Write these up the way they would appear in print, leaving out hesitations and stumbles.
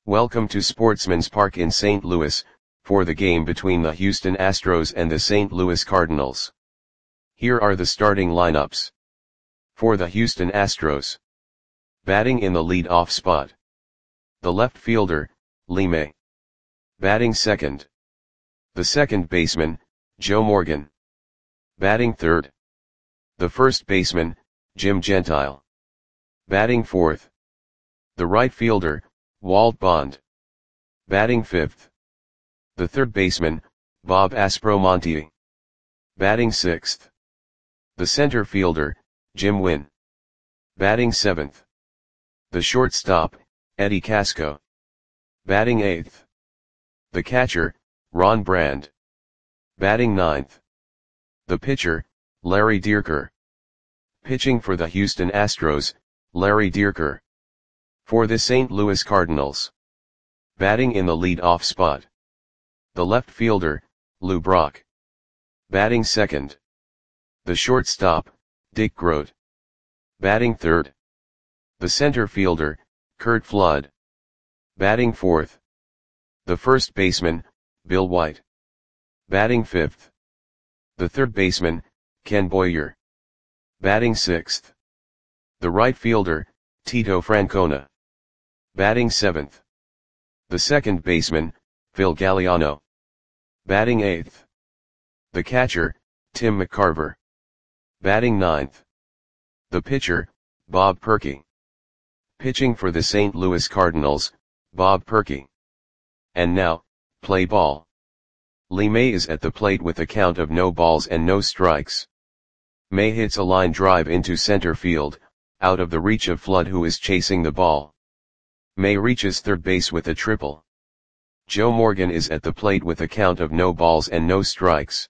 Welcome to Sportsman's Park in St. Louis, for the game between the Houston Astros and the St. Louis Cardinals. Here are the starting lineups. For the Houston Astros. Batting in the lead-off spot. The left fielder, Lee May. Batting second. The second baseman, Joe Morgan. Batting third. The first baseman, Jim Gentile. Batting fourth. The right fielder, Walt Bond. Batting fifth. The third baseman, Bob Aspromonte. Batting sixth. The center fielder, Jim Wynn. Batting seventh. The shortstop, Eddie Casco. Batting eighth. The catcher, Ron Brand. Batting ninth. The pitcher, Larry Dierker. Pitching for the Houston Astros, Larry Dierker. For the St. Louis Cardinals. Batting in the lead-off spot. The left fielder, Lou Brock. Batting second. The shortstop, Dick Groat. Batting third. The center fielder, Curt Flood. Batting fourth. The first baseman, Bill White. Batting fifth. The third baseman, Ken Boyer. Batting sixth. The right fielder, Tito Francona. Batting seventh. The second baseman, Phil Galliano. Batting eighth. The catcher, Tim McCarver. Batting ninth. The pitcher, Bob Purkey. Pitching for the St. Louis Cardinals, Bob Purkey. And now, play ball. Lee May is at the plate with a count of no balls and no strikes. May hits a line drive into center field, out of the reach of Flood, who is chasing the ball. May reaches third base with a triple. Joe Morgan is at the plate with a count of no balls and no strikes.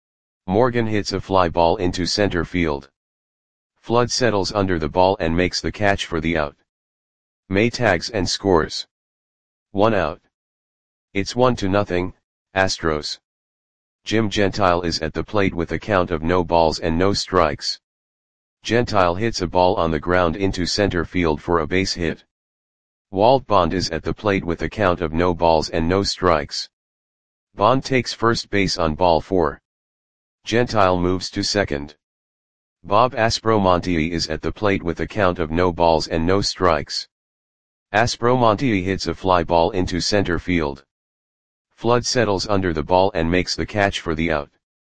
Morgan hits a fly ball into center field. Flood settles under the ball and makes the catch for the out. May tags and scores. 1 out. It's 1-0, Astros. Jim Gentile is at the plate with a count of no balls and no strikes. Gentile hits a ball on the ground into center field for a base hit. Walt Bond is at the plate with a count of no balls and no strikes. Bond takes first base on ball 4. Gentile moves to second. Bob Aspromonte is at the plate with a count of no balls and no strikes. Aspromonte hits a fly ball into center field. Flood settles under the ball and makes the catch for the out.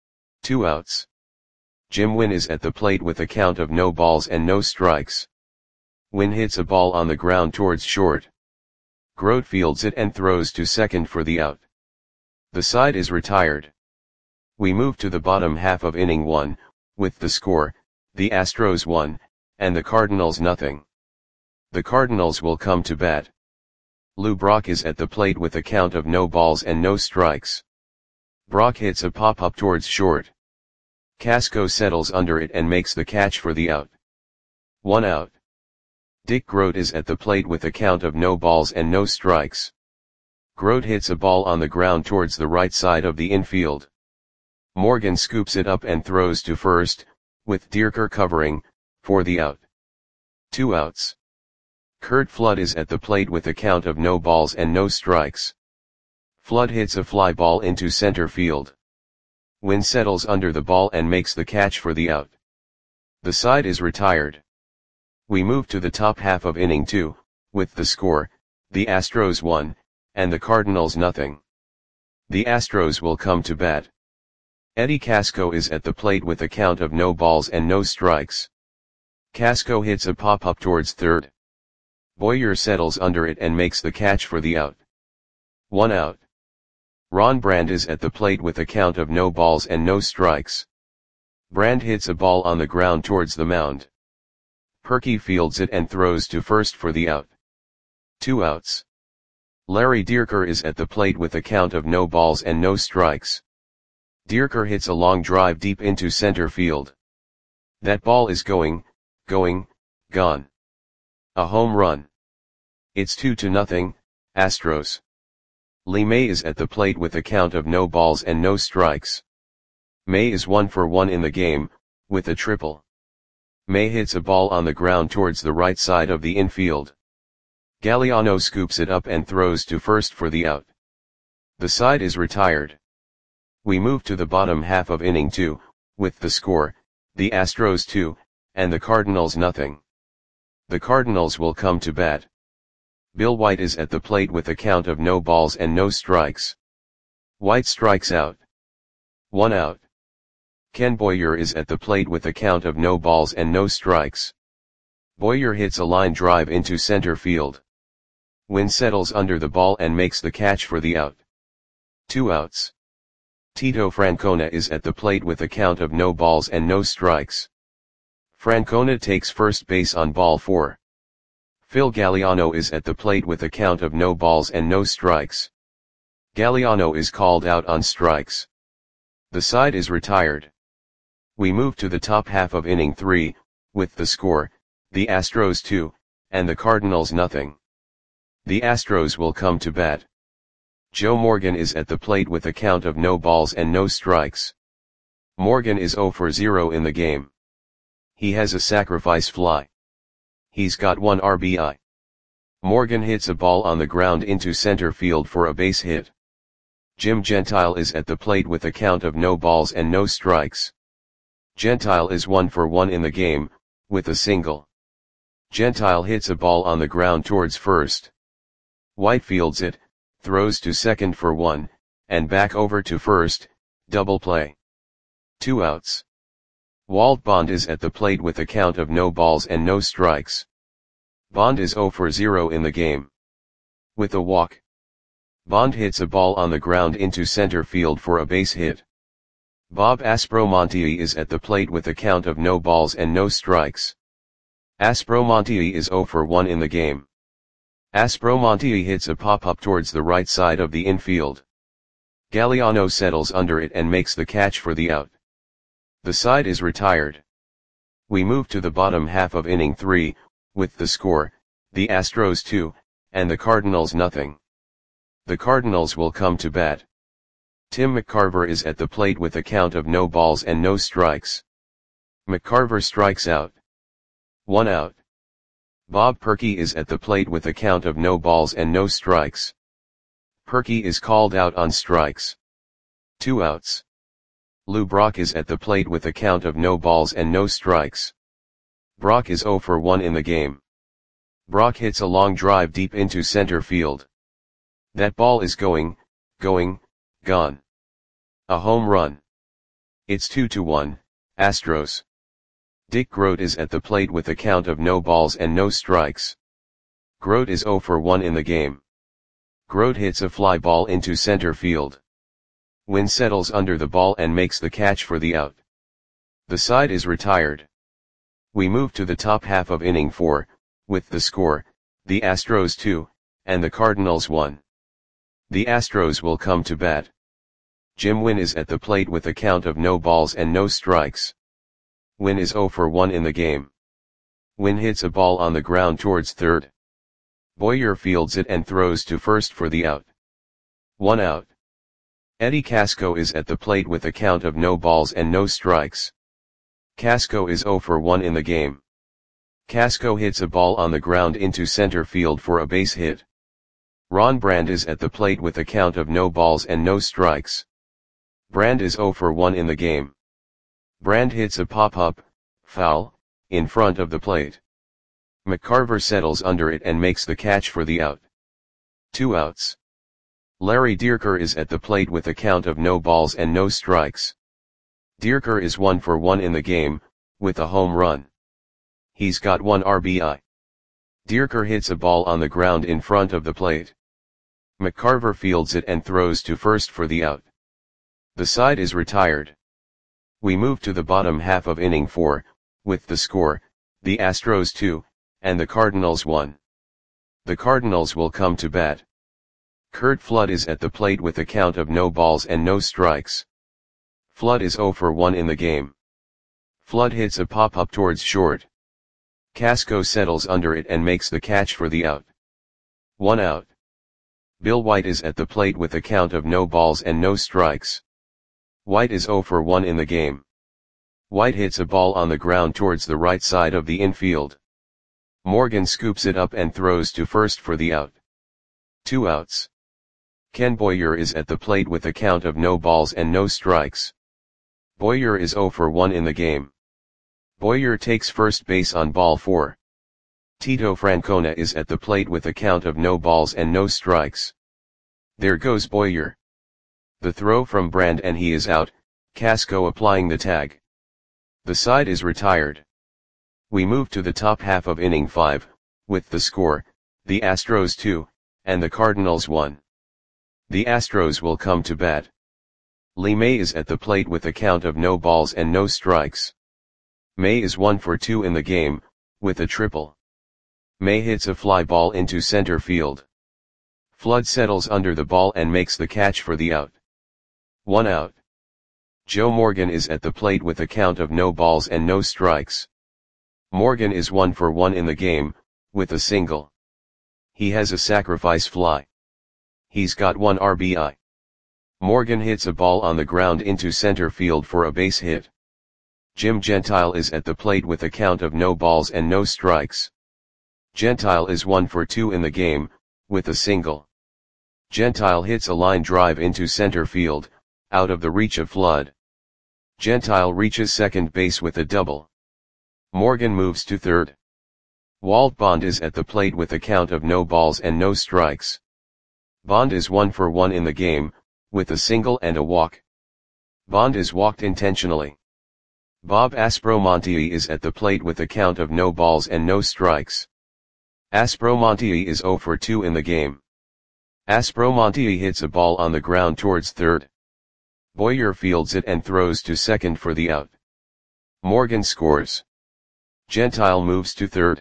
2 outs. Jim Wynn is at the plate with a count of no balls and no strikes. Wynn hits a ball on the ground towards short. Groat fields it and throws to second for the out. The side is retired. We move to the bottom half of inning 1, with the score, the Astros 1, and the Cardinals 0. The Cardinals will come to bat. Lou Brock is at the plate with a count of no balls and no strikes. Brock hits a pop-up towards short. Casco settles under it and makes the catch for the out. 1 out. Dick Groat is at the plate with a count of no balls and no strikes. Groat hits a ball on the ground towards the right side of the infield. Morgan scoops it up and throws to first, with Dierker covering, for the out. 2 outs. Curt Flood is at the plate with a count of no balls and no strikes. Flood hits a fly ball into center field. Wynn settles under the ball and makes the catch for the out. The side is retired. We move to the top half of inning 2, with the score, the Astros 1, and the Cardinals 0. The Astros will come to bat. Eddie Casco is at the plate with a count of no balls and no strikes. Casco hits a pop-up towards third. Boyer settles under it and makes the catch for the out. 1 out. Ron Brand is at the plate with a count of no balls and no strikes. Brand hits a ball on the ground towards the mound. Purkey fields it and throws to first for the out. 2 outs. Larry Dierker is at the plate with a count of no balls and no strikes. Dierker hits a long drive deep into center field. That ball is gone. A home run. It's 2-0, Astros. Lee May is at the plate with a count of no balls and no strikes. May is 1 for 1 in the game, with a triple. May hits a ball on the ground towards the right side of the infield. Galliano scoops it up and throws to first for the out. The side is retired. We move to the bottom half of inning 2, with the score, the Astros 2, and the Cardinals nothing. The Cardinals will come to bat. Bill White is at the plate with a count of no balls and no strikes. White strikes out. 1 out. Ken Boyer is at the plate with a count of no balls and no strikes. Boyer hits a line drive into center field. Wynn settles under the ball and makes the catch for the out. 2 outs. Tito Francona is at the plate with a count of no balls and no strikes. Francona takes first base on ball 4. Phil Galliano is at the plate with a count of no balls and no strikes. Galliano is called out on strikes. The side is retired. We move to the top half of inning 3, with the score, the Astros 2, and the Cardinals nothing. The Astros will come to bat. Joe Morgan is at the plate with a count of no balls and no strikes. Morgan is 0 for 0 in the game. He has a sacrifice fly. He's got 1 RBI. Morgan hits a ball on the ground into center field for a base hit. Jim Gentile is at the plate with a count of no balls and no strikes. Gentile is 1 for 1 in the game, with a single. Gentile hits a ball on the ground towards first. White fields it, throws to second for 1, and back over to first, double play. 2 outs. Walt Bond is at the plate with a count of no balls and no strikes. Bond is 0 for 0 in the game. With a walk. Bond hits a ball on the ground into center field for a base hit. Bob Aspromonte is at the plate with a count of no balls and no strikes. Aspromonte is 0 for 1 in the game. Aspromonte hits a pop-up towards the right side of the infield. Galliano settles under it and makes the catch for the out. The side is retired. We move to the bottom half of inning 3, with the score, the Astros 2, and the Cardinals nothing. The Cardinals will come to bat. Tim McCarver is at the plate with a count of no balls and no strikes. McCarver strikes out. 1 out. Bob Perky is at the plate with a count of no balls and no strikes. Perky is called out on strikes. 2 outs. Lou Brock is at the plate with a count of no balls and no strikes. Brock is 0 for 1 in the game. Brock hits a long drive deep into center field. That ball is gone. A home run. It's 2-1, Astros. Dick Grote is at the plate with a count of no balls and no strikes. Grote is 0 for 1 in the game. Grote hits a fly ball into center field. Wynn settles under the ball and makes the catch for the out. The side is retired. We move to the top half of inning 4, with the score, the Astros 2, and the Cardinals 1. The Astros will come to bat. Jim Wynn is at the plate with a count of no balls and no strikes. Wynn is 0 for 1 in the game. Wynn hits a ball on the ground towards third. Boyer fields it and throws to first for the out. 1 out. Eddie Casco is at the plate with a count of no balls and no strikes. Casco is 0 for 1 in the game. Casco hits a ball on the ground into center field for a base hit. Ron Brand is at the plate with a count of no balls and no strikes. Brand is 0 for 1 in the game. Brand hits a pop-up, foul, in front of the plate. McCarver settles under it and makes the catch for the out. 2 outs. Larry Dierker is at the plate with a count of no balls and no strikes. Dierker is 1 for 1 in the game, with a home run. He's got 1 RBI. Dierker hits a ball on the ground in front of the plate. McCarver fields it and throws to first for the out. The side is retired. We move to the bottom half of inning 4, with the score, the Astros 2, and the Cardinals 1. The Cardinals will come to bat. Curt Flood is at the plate with a count of no balls and no strikes. Flood is 0 for 1 in the game. Flood hits a pop-up towards short. Casco settles under it and makes the catch for the out. 1 out. Bill White is at the plate with a count of no balls and no strikes. White is 0 for 1 in the game. White hits a ball on the ground towards the right side of the infield. Morgan scoops it up and throws to first for the out. 2 outs. Ken Boyer is at the plate with a count of no balls and no strikes. Boyer is 0 for 1 in the game. Boyer takes first base on ball 4. Tito Francona is at the plate with a count of no balls and no strikes. There goes Boyer. The throw from Brand and he is out, Casco applying the tag. The side is retired. We move to the top half of inning 5, with the score, the Astros 2, and the Cardinals 1. The Astros will come to bat. Lee May is at the plate with a count of no balls and no strikes. May is 1 for 2 in the game, with a triple. May hits a fly ball into center field. Flood settles under the ball and makes the catch for the out. 1 out. Joe Morgan is at the plate with a count of no balls and no strikes. Morgan is 1 for 1 in the game, with a single. He has a sacrifice fly. He's got 1 RBI. Morgan hits a ball on the ground into center field for a base hit. Jim Gentile is at the plate with a count of no balls and no strikes. Gentile is 1 for 2 in the game, with a single. Gentile hits a line drive into center field, out of the reach of Flood. Gentile reaches second base with a double. Morgan moves to third. Walt Bond is at the plate with a count of no balls and no strikes. Bond is 1 for 1 in the game, with a single and a walk. Bond is walked intentionally. Bob Aspromonte is at the plate with a count of no balls and no strikes. Aspromonte is 0 for 2 in the game. Aspromonte hits a ball on the ground towards third. Boyer fields it and throws to second for the out. Morgan scores. Gentile moves to third.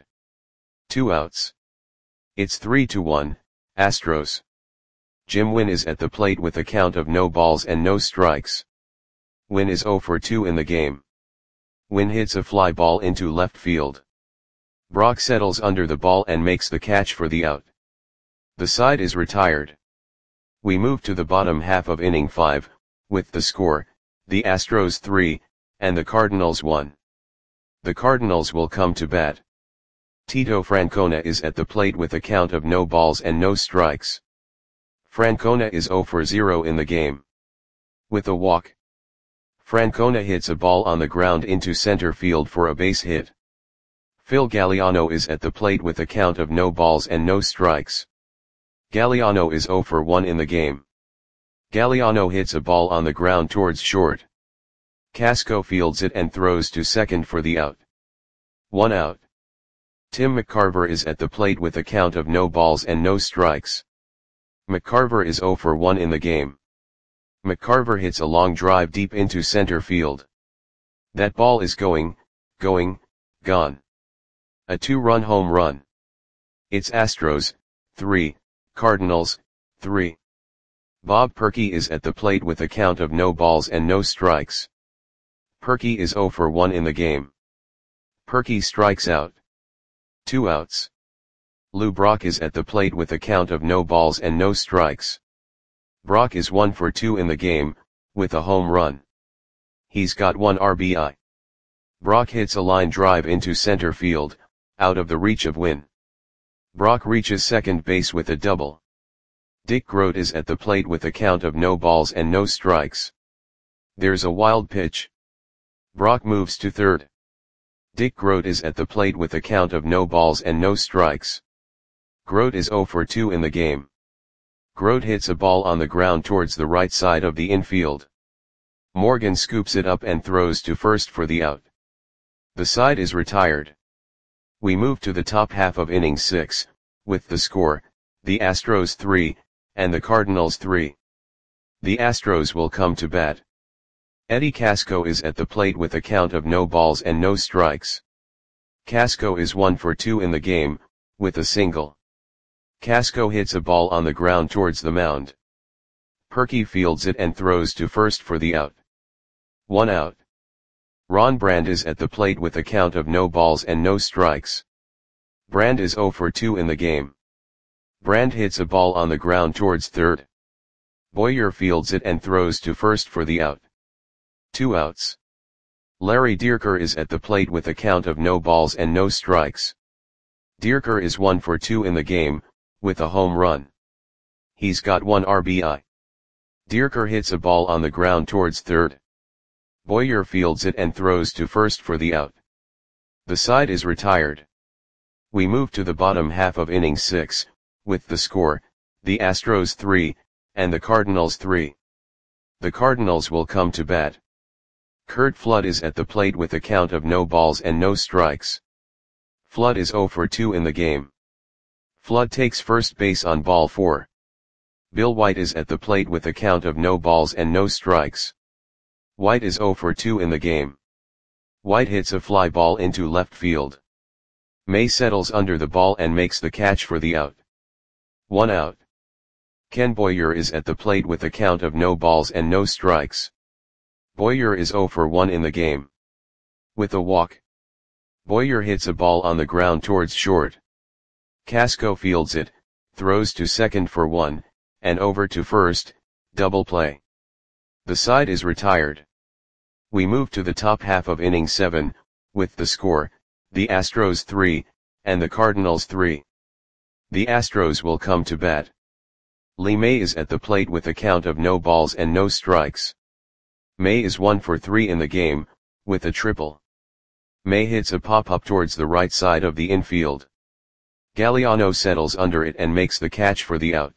2 outs. It's 3-1, Astros. Jim Wynn is at the plate with a count of no balls and no strikes. Wynn is 0 for 2 in the game. Wynn hits a fly ball into left field. Brock settles under the ball and makes the catch for the out. The side is retired. We move to the bottom half of inning 5, with the score, the Astros 3, and the Cardinals 1. The Cardinals will come to bat. Tito Francona is at the plate with a count of no balls and no strikes. Francona is 0 for 0 in the game. With a walk. Francona hits a ball on the ground into center field for a base hit. Phil Galliano is at the plate with a count of no balls and no strikes. Galliano is 0 for 1 in the game. Galliano hits a ball on the ground towards short. Casco fields it and throws to second for the out. 1 out. Tim McCarver is at the plate with a count of no balls and no strikes. McCarver is 0 for 1 in the game. McCarver hits a long drive deep into center field. That ball is gone. A 2-run home run. It's Astros, 3, Cardinals, 3. Bob Perky is at the plate with a count of no balls and no strikes. Perky is 0 for 1 in the game. Perky strikes out. 2 outs. Lou Brock is at the plate with a count of no balls and no strikes. Brock is 1 for 2 in the game, with a home run. He's got 1 RBI. Brock hits a line drive into center field, out of the reach of Wynn. Brock reaches second base with a double. Dick Grote is at the plate with a count of no balls and no strikes. There's a wild pitch. Brock moves to third. Dick Grote is at the plate with a count of no balls and no strikes. Grote is 0 for 2 in the game. Grote hits a ball on the ground towards the right side of the infield. Morgan scoops it up and throws to first for the out. The side is retired. We move to the top half of inning 6, with the score, the Astros 3, and the Cardinals 3. The Astros will come to bat. Eddie Casco is at the plate with a count of no balls and no strikes. Casco is 1 for 2 in the game, with a single. Casco hits a ball on the ground towards the mound. Perky fields it and throws to first for the out. 1 out. Ron Brand is at the plate with a count of no balls and no strikes. Brand is 0 for 2 in the game. Brand hits a ball on the ground towards third. Boyer fields it and throws to first for the out. 2 outs. Larry Dierker is at the plate with a count of no balls and no strikes. Dierker is 1 for 2 in the game, with a home run. He's got 1 RBI. Dierker hits a ball on the ground towards third. Boyer fields it and throws to first for the out. The side is retired. We move to the bottom half of inning 6, with the score, the Astros 3, and the Cardinals 3. The Cardinals will come to bat. Curt Flood is at the plate with a count of no balls and no strikes. Flood is 0 for 2 in the game. Flood takes first base on ball 4. Bill White is at the plate with a count of no balls and no strikes. White is 0 for 2 in the game. White hits a fly ball into left field. May settles under the ball and makes the catch for the out. 1 out. Ken Boyer is at the plate with a count of no balls and no strikes. Boyer is 0 for 1 in the game. With a walk. Boyer hits a ball on the ground towards short. Casco fields it, throws to second for 1, and over to first, double play. The side is retired. We move to the top half of inning 7, with the score, the Astros 3, and the Cardinals 3. The Astros will come to bat. Lee May is at the plate with a count of no balls and no strikes. May is 1 for 3 in the game, with a triple. May hits a pop-up towards the right side of the infield. Galliano settles under it and makes the catch for the out.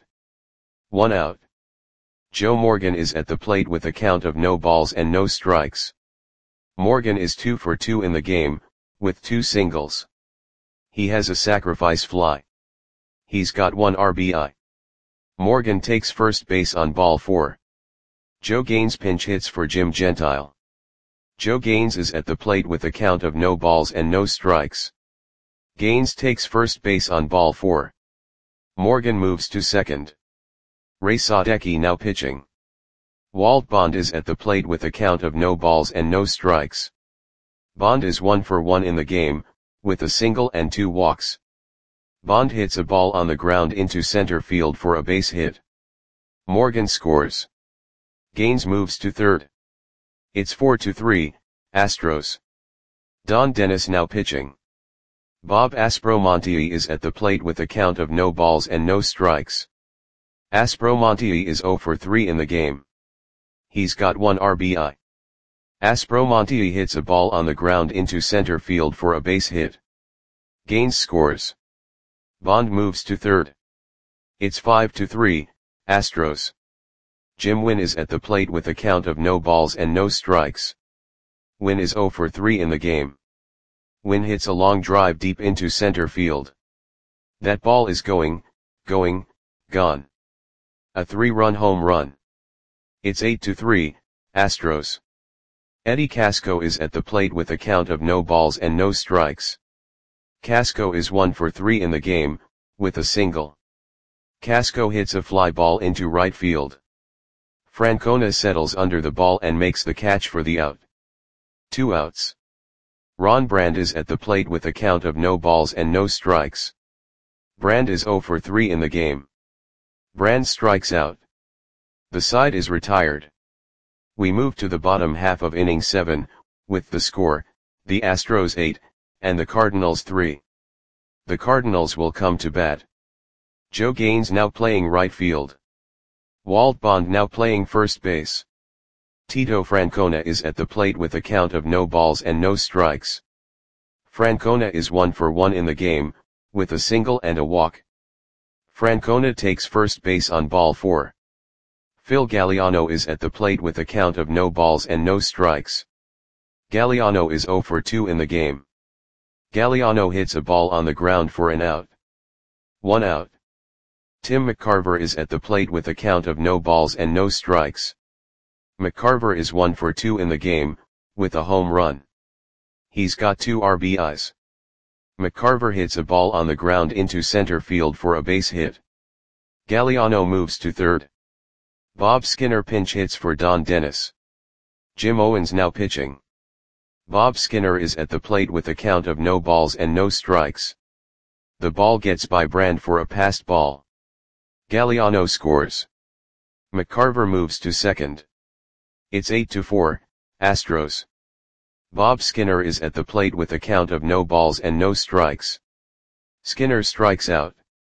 1 out. Joe Morgan is at the plate with a count of no balls and no strikes. Morgan is 2 for 2 in the game, with 2 singles. He has a sacrifice fly. He's got 1 RBI. Morgan takes first base on ball 4. Joe Gaines pinch hits for Jim Gentile. Joe Gaines is at the plate with a count of no balls and no strikes. Gaines takes first base on ball 4. Morgan moves to second. Ray Sadecki now pitching. Walt Bond is at the plate with a count of no balls and no strikes. Bond is 1 for 1 in the game, with a single and 2 walks. Bond hits a ball on the ground into center field for a base hit. Morgan scores. Gaines moves to third. It's 4-3, Astros. Don Dennis now pitching. Bob Aspromonte is at the plate with a count of no balls and no strikes. Aspromonte is 0 for 3 in the game. He's got 1 RBI. Aspromonte hits a ball on the ground into center field for a base hit. Gaines scores. Bond moves to third. It's 5-3, Astros. Jim Wynn is at the plate with a count of no balls and no strikes. Wynn is 0 for 3 in the game. Wynn hits a long drive deep into center field. That ball is gone. A 3-run home run. It's 8-3, Astros. Eddie Casco is at the plate with a count of no balls and no strikes. Casco is 1 for 3 in the game, with a single. Casco hits a fly ball into right field. Francona settles under the ball and makes the catch for the out. 2 outs. Ron Brand is at the plate with a count of no balls and no strikes. Brand is 0 for 3 in the game. Brand strikes out. The side is retired. We move to the bottom half of inning 7, with the score, the Astros 8, and the Cardinals 3. The Cardinals will come to bat. Joe Gaines now playing right field. Walt Bond now playing first base. Tito Francona is at the plate with a count of no balls and no strikes. Francona is 1 for 1 in the game, with a single and a walk. Francona takes first base on ball 4. Phil Galliano is at the plate with a count of no balls and no strikes. Galliano is 0 for 2 in the game. Galliano hits a ball on the ground for an out. 1 out. Tim McCarver is at the plate with a count of no balls and no strikes. McCarver is 1 for 2 in the game, with a home run. He's got 2 RBIs. McCarver hits a ball on the ground into center field for a base hit. Galliano moves to third. Bob Skinner pinch hits for Don Dennis. Jim Owens now pitching. Bob Skinner is at the plate with a count of no balls and no strikes. The ball gets by Brand for a passed ball. Galliano scores. McCarver moves to second. It's 8-4, Astros. Bob Skinner is at the plate with a count of no balls and no strikes. Skinner strikes out.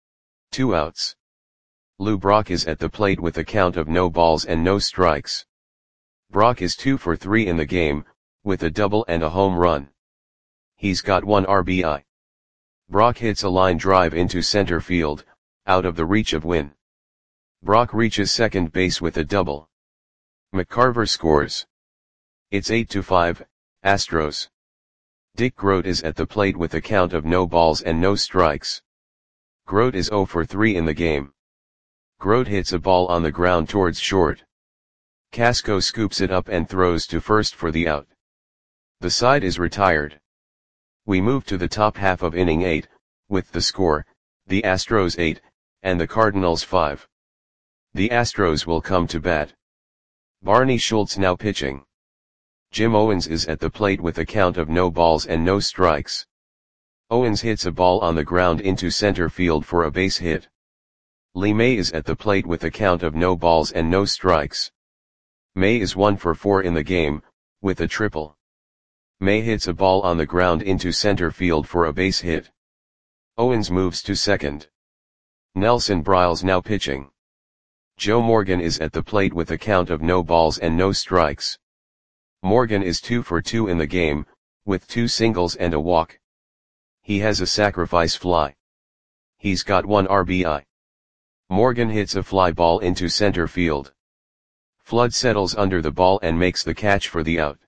2 outs. Lou Brock is at the plate with a count of no balls and no strikes. Brock is 2 for 3 in the game, with a double and a home run. He's got 1 RBI. Brock hits a line drive into center field, out of the reach of Winn. Brock reaches second base with a double. McCarver scores. It's 8-5, Astros. Dick Groat is at the plate with a count of no balls and no strikes. Groat is 0 for 3 in the game. Groat hits a ball on the ground towards short. Casco scoops it up and throws to first for the out. The side is retired. We move to the top half of inning 8, with the score, the Astros 8, and the Cardinals 5. The Astros will come to bat. Barney Schultz now pitching. Jim Owens is at the plate with a count of no balls and no strikes. Owens hits a ball on the ground into center field for a base hit. Lee May is at the plate with a count of no balls and no strikes. May is 1 for 4 in the game, with a triple. May hits a ball on the ground into center field for a base hit. Owens moves to second. Nelson Briles now pitching. Joe Morgan is at the plate with a count of no balls and no strikes. Morgan is 2 for 2 in the game, with 2 singles and a walk. He has a sacrifice fly. He's got 1 RBI. Morgan hits a fly ball into center field. Flood settles under the ball and makes the catch for the out.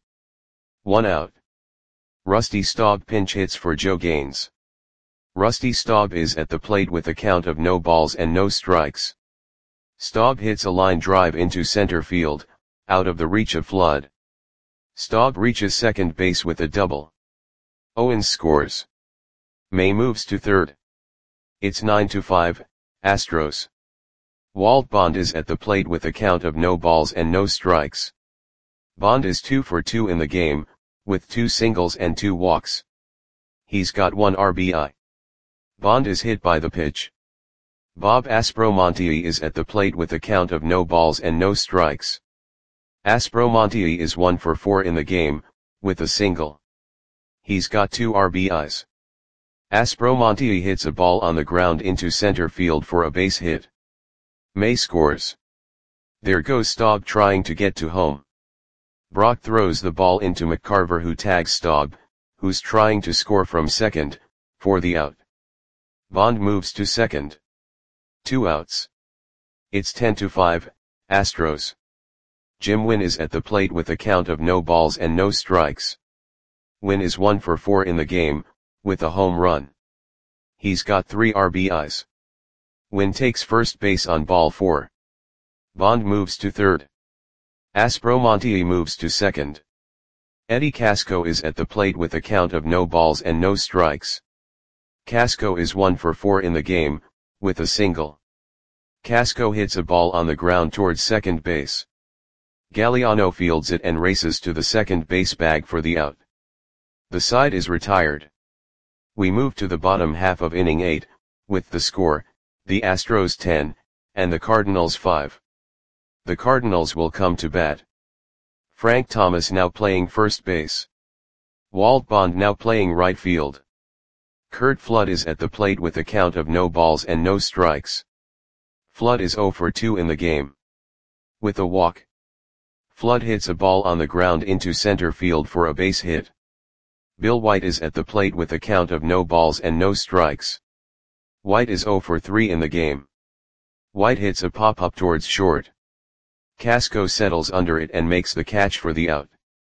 1 out. Rusty Staub pinch hits for Joe Gaines. Rusty Staub is at the plate with a count of no balls and no strikes. Staub hits a line drive into center field, out of the reach of Flood. Staub reaches second base with a double. Owens scores. May moves to third. It's 9-5, Astros. Walt Bond is at the plate with a count of no balls and no strikes. Bond is 2 for 2 in the game, with 2 singles and 2 walks. He's got 1 RBI. Bond is hit by the pitch. Bob Aspromonte is at the plate with a count of no balls and no strikes. Aspromonte is 1 for 4 in the game, with a single. He's got 2 RBIs. Aspromonte hits a ball on the ground into center field for a base hit. May scores. There goes Staub trying to get to home. Brock throws the ball into McCarver, who tags Staub, who's trying to score from second, for the out. Bond moves to second. 2 outs. It's 10-5, Astros. Jim Winn is at the plate with a count of no balls and no strikes. Winn is 1 for 4 in the game, with a home run. He's got 3 RBIs. Winn takes first base on ball 4. Bond moves to third. Aspromonte moves to second. Eddie Casco is at the plate with a count of no balls and no strikes. Casco is 1 for 4 in the game, with a single. Casco hits a ball on the ground towards second base. Galliano fields it and races to the second base bag for the out. The side is retired. We move to the bottom half of inning 8, with the score, the Astros 10, and the Cardinals 5. The Cardinals will come to bat. Frank Thomas now playing first base. Walt Bond now playing right field. Curt Flood is at the plate with a count of no balls and no strikes. Flood is 0 for 2 in the game. With a walk. Flood hits a ball on the ground into center field for a base hit. Bill White is at the plate with a count of no balls and no strikes. White is 0 for 3 in the game. White hits a pop-up towards short. Casco settles under it and makes the catch for the out.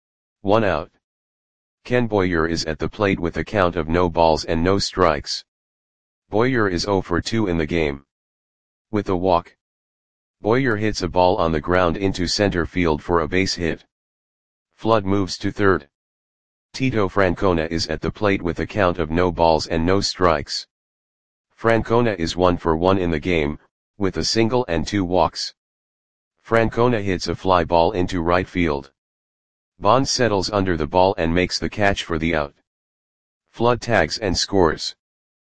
1 out. Ken Boyer is at the plate with a count of no balls and no strikes. Boyer is 0 for 2 in the game. With a walk. Boyer hits a ball on the ground into center field for a base hit. Flood moves to third. Tito Francona is at the plate with a count of no balls and no strikes. Francona is 1 for 1 in the game, with a single and 2 walks. Francona hits a fly ball into right field. Bond settles under the ball and makes the catch for the out. Flood tags and scores.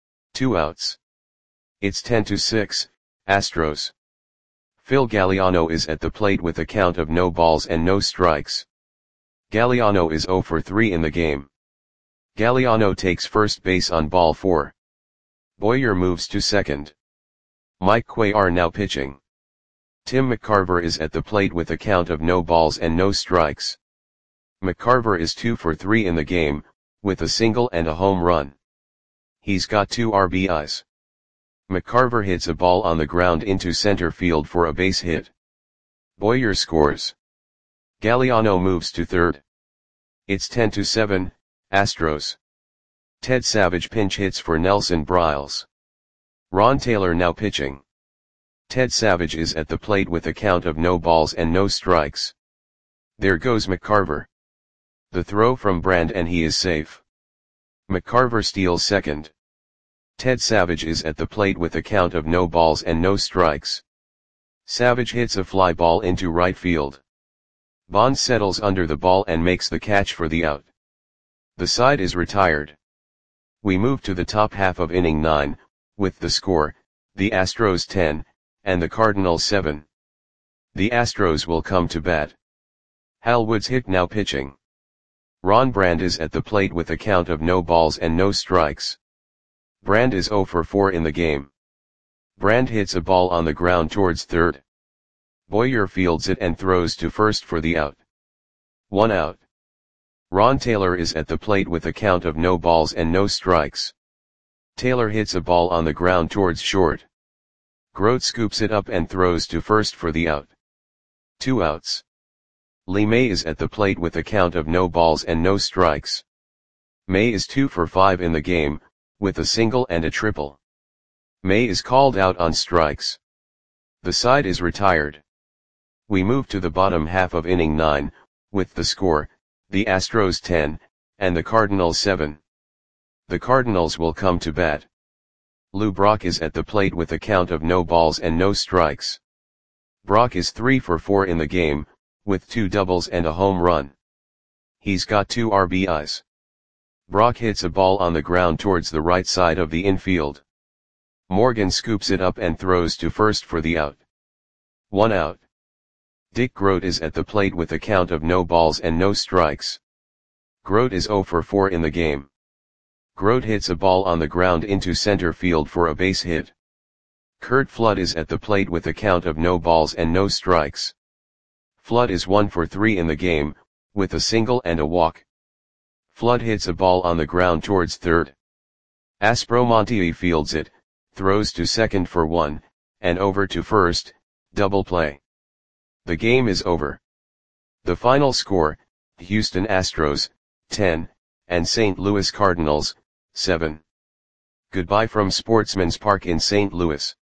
2 outs. It's 10-6, Astros. Phil Galliano is at the plate with a count of no balls and no strikes. Galliano is 0 for 3 in the game. Galliano takes first base on ball 4. Boyer moves to second. Mike Cuellar now pitching. Tim McCarver is at the plate with a count of no balls and no strikes. McCarver is 2 for 3 in the game, with a single and a home run. He's got 2 RBIs. McCarver hits a ball on the ground into center field for a base hit. Boyer scores. Galliano moves to third. It's 10-7, Astros. Ted Savage pinch hits for Nelson Briles. Ron Taylor now pitching. Ted Savage is at the plate with a count of no balls and no strikes. There goes McCarver. The throw from Brand and he is safe. McCarver steals second. Ted Savage is at the plate with a count of no balls and no strikes. Savage hits a fly ball into right field. Bond settles under the ball and makes the catch for the out. The side is retired. We move to the top half of inning 9, with the score, the Astros 10, and the Cardinals 7. The Astros will come to bat. Hal Woods hit now pitching. Ron Brand is at the plate with a count of no balls and no strikes. Brand is 0 for 4 in the game. Brand hits a ball on the ground towards third. Boyer fields it and throws to first for the out. 1 out. Ron Taylor is at the plate with a count of no balls and no strikes. Taylor hits a ball on the ground towards short. Grote scoops it up and throws to first for the out. 2 outs. Lee May is at the plate with a count of no balls and no strikes. May is 2 for 5 in the game, with a single and a triple. May is called out on strikes. The side is retired. We move to the bottom half of inning 9, with the score, the Astros 10, and the Cardinals 7. The Cardinals will come to bat. Lou Brock is at the plate with a count of no balls and no strikes. Brock is 3 for 4 in the game, with 2 doubles and a home run. He's got 2 RBIs. Brock hits a ball on the ground towards the right side of the infield. Morgan scoops it up and throws to first for the out. 1 out. Dick Grote is at the plate with a count of no balls and no strikes. Grote is 0 for 4 in the game. Grote hits a ball on the ground into center field for a base hit. Curt Flood is at the plate with a count of no balls and no strikes. Flood is 1 for 3 in the game, with a single and a walk. Flood hits a ball on the ground towards third. Aspromonte fields it, throws to second for 1, and over to first, double play. The game is over. The final score, Houston Astros, 10, and St. Louis Cardinals, 7. Goodbye from Sportsman's Park in St. Louis.